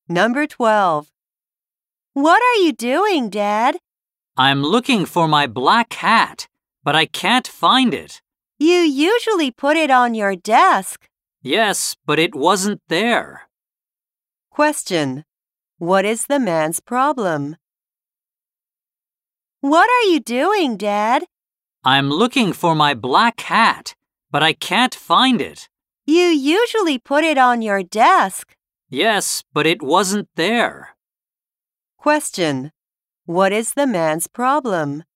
Number 12. What are you doing, Dad? I'm looking for my black hat, but I can't find it. You usually put it on your desk. Yes, but it wasn't there. Question. What is the man's problem? What are you doing, Dad? I'm looking for my black hat, but I can't find it. You usually put it on your desk. Yes, but it wasn't there. Question. What is the man's problem?